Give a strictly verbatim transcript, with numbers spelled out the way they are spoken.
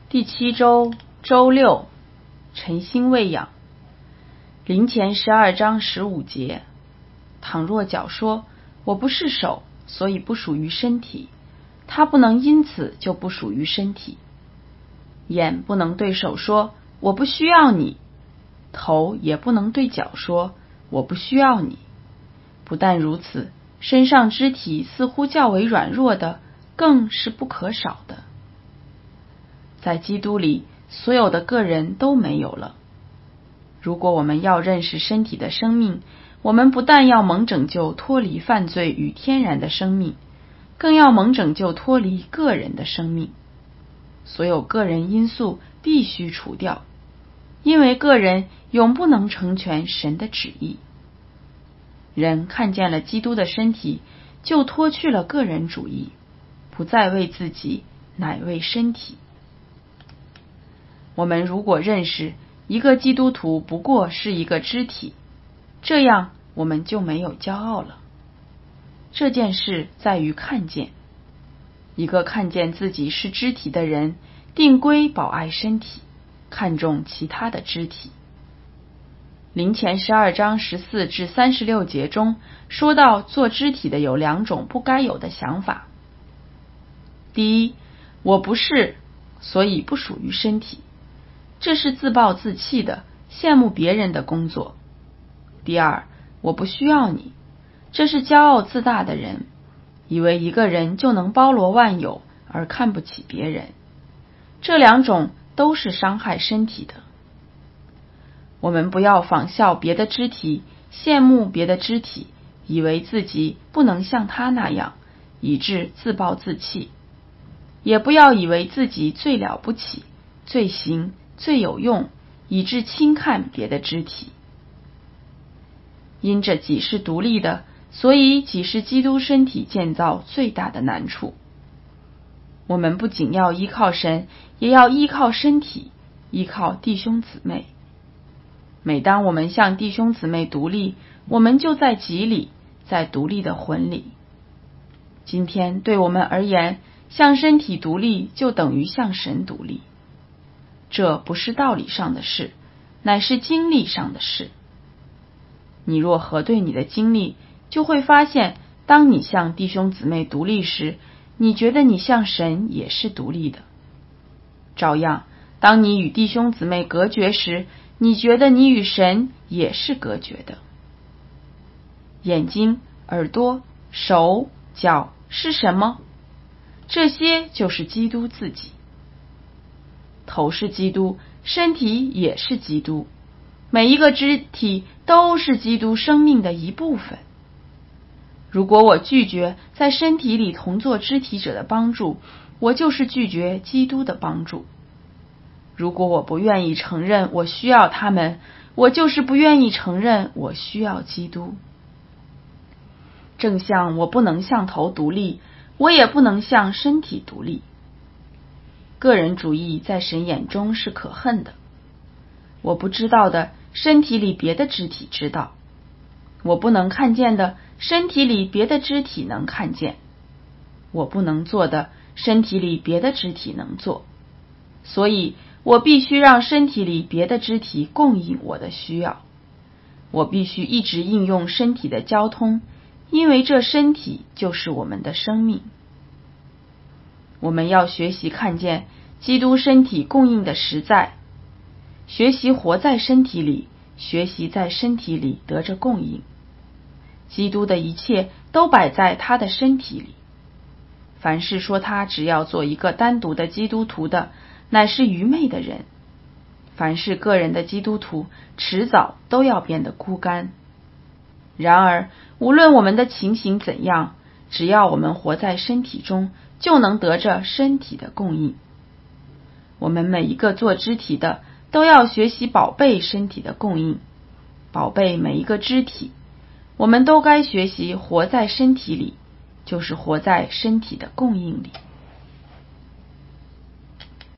第七周周六，晨星喂养。灵前十二章十五节。倘若脚说我不是手，所以不属于身体，它不能因此就不属于身体。眼不能对手说我不需要你，头也不能对脚说我不需要你。不但如此，身上肢体似乎较为软弱的，更是不可少的。在基督里，所有的个人都没有了。如果我们要认识身体的生命，我们不但要蒙拯救脱离犯罪与天然的生命，更要蒙拯救脱离个人的生命。所有个人因素必须除掉，因为个人永不能成全神的旨意。人看见了基督的身体，就脱去了个人主义，不再为自己，乃为身体。我们如果认识一个基督徒不过是一个肢体，这样我们就没有骄傲了。这件事在于看见。一个看见自己是肢体的人，定规保爱身体，看重其他的肢体。灵前十二章十四至三十六节中说到，做肢体的有两种不该有的想法。第一，我不是，所以不属于身体，这是自暴自弃的，羡慕别人的工作。第二，我不需要你，这是骄傲自大的人，以为一个人就能包罗万有，而看不起别人。这两种都是伤害身体的。我们不要仿效别的肢体，羡慕别的肢体，以为自己不能像他那样，以致自暴自弃。也不要以为自己最了不起，最行，最有用，以致轻看别的肢体。因着己是独立的，所以己是基督身体建造最大的难处。我们不仅要依靠神，也要依靠身体，依靠弟兄姊妹。每当我们向弟兄姊妹独立，我们就在己里，在独立的魂里。今天对我们而言，向身体独立就等于向神独立。这不是道理上的事，乃是经历上的事。你若核对你的经历，就会发现，当你向弟兄姊妹独立时，你觉得你向神也是独立的。照样，当你与弟兄姊妹隔绝时，你觉得你与神也是隔绝的。眼睛、耳朵、手、脚是什么？这些就是基督自己。头是基督，身体也是基督，每一个肢体都是基督生命的一部分。如果我拒绝在身体里同作肢体者的帮助，我就是拒绝基督的帮助。如果我不愿意承认我需要他们，我就是不愿意承认我需要基督。正像我不能向头独立，我也不能向身体独立。个人主义在神眼中是可恨的。我不知道的，身体里别的肢体知道；我不能看见的，身体里别的肢体能看见；我不能做的，身体里别的肢体能做。所以我必须让身体里别的肢体供应我的需要。我必须一直应用身体的交通，因为这身体就是我们的生命。我们要学习看见基督身体供应的实在，学习活在身体里，学习在身体里得着供应。基督的一切都摆在他的身体里。凡是说他只要做一个单独的基督徒的，乃是愚昧的人。凡是个人的基督徒，迟早都要变得枯干。然而，无论我们的情形怎样，只要我们活在身体中，就能得着身体的供应。我们每一个做肢体的，都要学习宝贝身体的供应，宝贝每一个肢体。我们都该学习活在身体里，就是活在身体的供应里。